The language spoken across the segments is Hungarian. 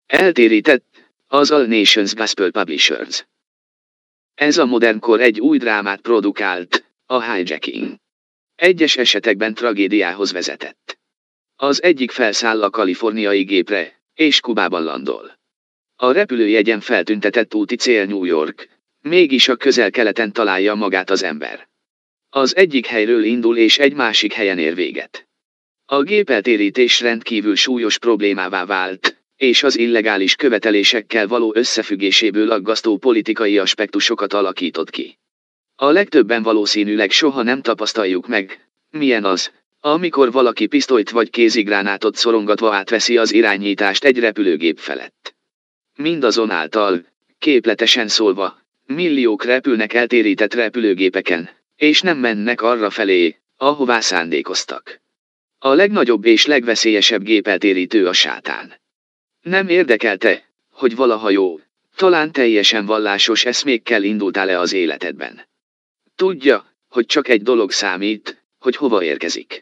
Eltérített, az All Nations Gospel Publishers. Ez a modern kor egy új drámát produkált, a hijacking. Egyes esetekben tragédiához vezetett. Az egyik felszáll a kaliforniai gépre, és Kubában landol. A repülőjegyen feltüntetett úti cél New York, mégis a közel-keleten találja magát az ember. Az egyik helyről indul és egy másik helyen ér véget. A gépeltérítés rendkívül súlyos problémává vált, és az illegális követelésekkel való összefüggéséből aggasztó politikai aspektusokat alakított ki. A legtöbben valószínűleg soha nem tapasztaljuk meg, milyen az, amikor valaki pisztolyt vagy kézigránátot szorongatva átveszi az irányítást egy repülőgép felett. Mindazonáltal, képletesen szólva, milliók repülnek eltérített repülőgépeken, és nem mennek arra felé, ahová szándékoztak. A legnagyobb és legveszélyesebb gépeltérítő a sátán. Nem érdekelte, hogy valaha jó, talán teljesen vallásos eszmékkel indultál-e az életedben. Tudja, hogy csak egy dolog számít, hogy hova érkezik.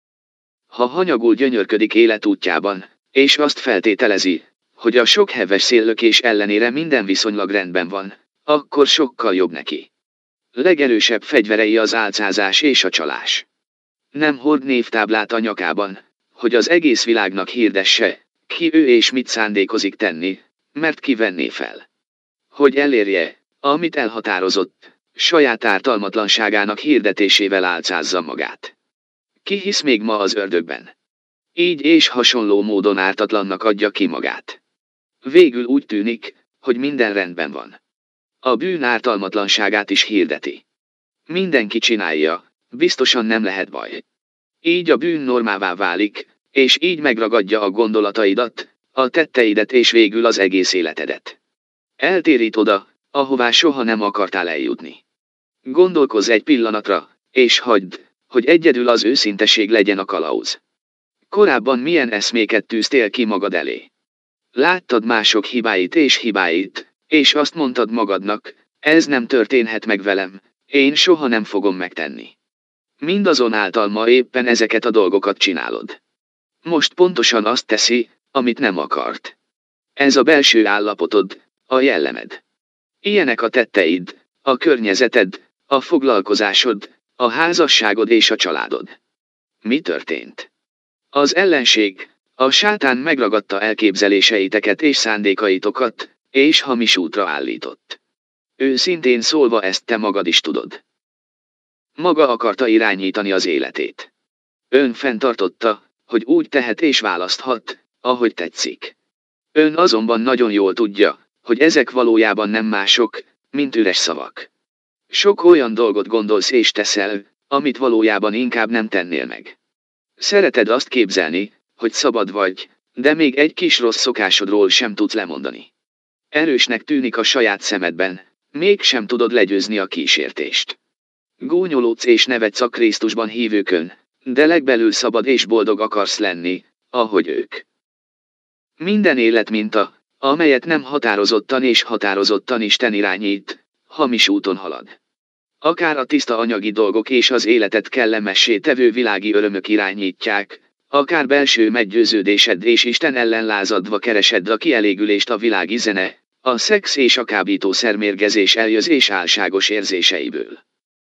Ha hanyagul gyönyörködik életútjában, és azt feltételezi, hogy a sok heves széllökés ellenére minden viszonylag rendben van, akkor sokkal jobb neki. Legerősebb fegyverei az álcázás és a csalás. Nem hord névtáblát a nyakában, hogy az egész világnak hirdesse, ki ő és mit szándékozik tenni, mert kivenné fel. Hogy elérje, amit elhatározott, saját ártalmatlanságának hirdetésével álcázza magát. Ki hisz még ma az ördögben? Így és hasonló módon ártatlannak adja ki magát. Végül úgy tűnik, hogy minden rendben van. A bűn ártalmatlanságát is hirdeti. Mindenki csinálja, biztosan nem lehet baj. Így a bűn normává válik, és így megragadja a gondolataidat, a tetteidet és végül az egész életedet. Eltérít oda, ahová soha nem akartál eljutni. Gondolkozz egy pillanatra, és hagyd, hogy egyedül az őszinteség legyen a kalauz. Korábban milyen eszméket tűztél ki magad elé? Láttad mások hibáit, és azt mondtad magadnak, ez nem történhet meg velem, én soha nem fogom megtenni. Mindazonáltal ma éppen ezeket a dolgokat csinálod. Most pontosan azt teszi, amit nem akart. Ez a belső állapotod, a jellemed. Ilyenek a tetteid, a környezeted, a foglalkozásod, a házasságod és a családod. Mi történt? Az ellenség, a sátán megragadta elképzeléseiteket és szándékaitokat, és hamis útra állított. Őszintén szólva ezt te magad is tudod. Maga akarta irányítani az életét. Ön fenntartotta, hogy úgy tehet és választhat, ahogy tetszik. Ön azonban nagyon jól tudja, hogy ezek valójában nem mások, mint üres szavak. Sok olyan dolgot gondolsz és teszel, amit valójában inkább nem tennél meg. Szereted azt képzelni, hogy szabad vagy, de még egy kis rossz szokásodról sem tudsz lemondani. Erősnek tűnik a saját szemedben, mégsem tudod legyőzni a kísértést. Gúnyolódsz és nevetsz a Krisztusban hívőkön, de legbelül szabad és boldog akarsz lenni, ahogy ők. Minden életminta, amelyet nem határozottan Isten irányít, hamis úton halad. Akár a tiszta anyagi dolgok és az életet kellemessé tevő világi örömök irányítják, akár belső meggyőződésed és Isten ellen lázadva keresed a kielégülést a világi zene, a szex és a kábítószermérgezés eljözés álságos érzéseiből.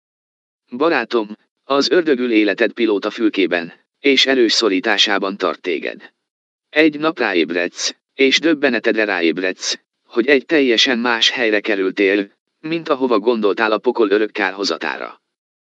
Barátom, az ördögül életed pilótafülkében, és erős szorításában tart téged. Egy nap ráébredsz, és döbbenetedre ráébredsz, hogy egy teljesen más helyre kerültél, mint ahova gondoltál a pokol örök kárhozatára.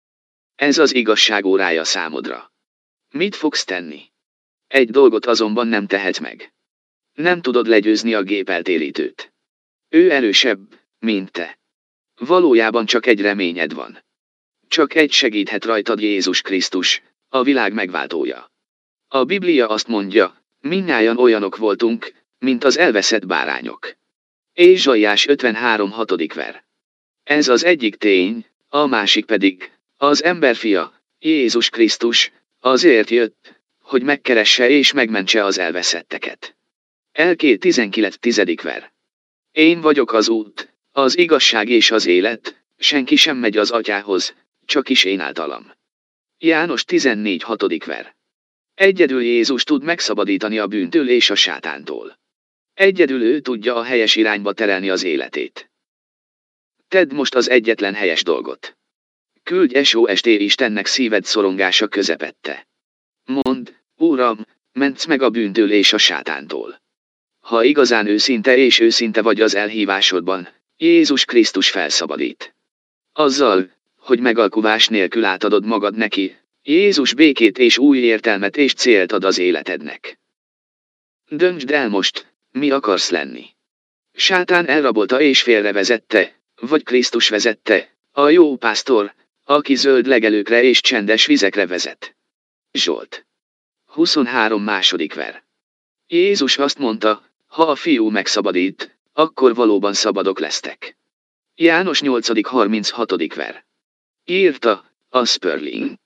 Ez az igazság órája számodra. Mit fogsz tenni? Egy dolgot azonban nem tehetsz meg. Nem tudod legyőzni a gépeltérítőt. Ő erősebb, mint te. Valójában csak egy reményed van. Csak egy segíthet rajtad, Jézus Krisztus, a világ megváltója. A Biblia azt mondja, mindnyájan olyanok voltunk, mint az elveszett bárányok. Ézsaiás 53:6. ver. Ez az egyik tény, a másik pedig, az emberfia, Jézus Krisztus, azért jött, hogy megkeresse és megmentse az elveszetteket. Elké 19:10. ver. Én vagyok az út, az igazság és az élet, senki sem megy az atyához, csak is én általam. János 14:6. ver. Egyedül Jézus tud megszabadítani a bűntől és a sátántól. Egyedül ő tudja a helyes irányba terelni az életét. Tedd most az egyetlen helyes dolgot. Küldj SOS-t Istennek szíved szorongása közepette. Mondd, Uram, mentsz meg a bűntől és a sátántól. Ha igazán őszinte vagy az elhívásodban, Jézus Krisztus felszabadít. Azzal, hogy megalkuvás nélkül átadod magad neki, Jézus békét és új értelmet és célt ad az életednek. Döntsd el most, mi akarsz lenni. Sátán elrabolta és félrevezette, vagy Krisztus vezette, a jó pásztor, aki zöld legelőkre és csendes vizekre vezet. Zsolt 23. második ver. Jézus azt mondta, ha a fiú megszabadít, akkor valóban szabadok lesztek. János 8. 36. ver. Írta, a Sperling.